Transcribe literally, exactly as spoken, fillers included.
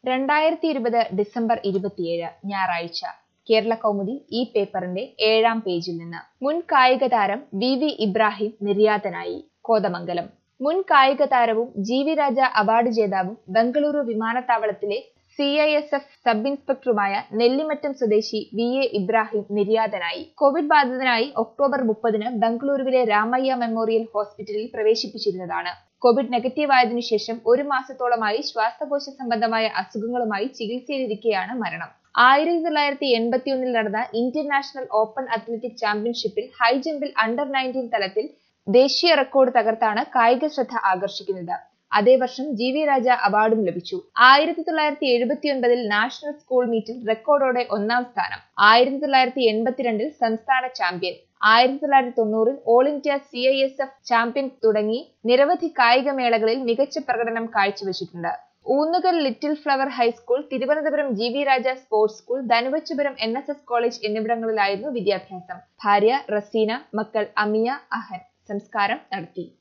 രണ്ടായിരത്തി ഇരുപത് ഡിസംബർ ഇരുപത്തിയേഴ് ഞായറാഴ്ച കേരള കൗമുദി ഈ പേപ്പറിന്റെ ഏഴാം പേജിൽ നിന്ന് മുൻ കായിക താരം വി വി ഇബ്രാഹിം നിര്യാതനായി. കോതമംഗലം മുൻ കായിക താരവും ജി വി രാജ അവാർഡ് ജേതാവും ബംഗളൂരു വിമാനത്താവളത്തിലെ C I S F sub ഇൻസ്പെക്ടറുമായ നെല്ലിമറ്റം സ്വദേശി വി എ ഇബ്രാഹിം നിര്യാതനായി. കോവിഡ് ബാധിതനായി ഒക്ടോബർ മുപ്പതിന് ബംഗളൂരുവിലെ രാമയ്യ മെമ്മോറിയൽ ഹോസ്പിറ്റലിൽ പ്രവേശിപ്പിച്ചിരുന്നതാണ്. കോവിഡ് നെഗറ്റീവ് ആയതിനു ശേഷം ഒരു മാസത്തോളമായി ശ്വാസകോശ സംബന്ധമായ അസുഖങ്ങളുമായി ചികിത്സയിലിരിക്കെയാണ് മരണം. ആയിരത്തി തൊള്ളായിരത്തി എൺപത്തി ഒന്നിൽ നടന്ന ഇന്ത്യൻ നാഷണൽ ഓപ്പൺ അത്ലറ്റിക് ചാമ്പ്യൻഷിപ്പിൽ ഹൈജമ്പിൽ അണ്ടർ നയൻറ്റീൻ തലത്തിൽ ദേശീയ റെക്കോർഡ് തകർത്താണ് കായിക ശ്രദ്ധ ആകർഷിക്കുന്നത്. അതേ വർഷം ജി വി രാജ അവാർഡും ലഭിച്ചു. ആയിരത്തി തൊള്ളായിരത്തി എഴുപത്തി ഒൻപതിൽ നാഷണൽ സ്കൂൾ മീറ്റിൽ റെക്കോർഡോടെ ഒന്നാം സ്ഥാനം. ആയിരത്തി തൊള്ളായിരത്തി എൺപത്തിരണ്ടിൽ സംസ്ഥാന ചാമ്പ്യൻ. ആയിരത്തി തൊള്ളായിരത്തി തൊണ്ണൂറിൽ all India C I S F champion തുടങ്ങി നിരവധി കായിക മേളകളിൽ മികച്ച പ്രകടനം കാഴ്ചവെച്ചിട്ടുണ്ട്. Oonnukal little flower high school, Thiruvananthapuram G V Raja sports school, Dhanuvachapuram N S S college എന്നിവിടങ്ങളിലായിരുന്നു വിദ്യാഭ്യാസം. ഭാര്യ റസീന, മക്കൾ അമിയ, അഹൻ. സംസ്കാരം നടത്തി.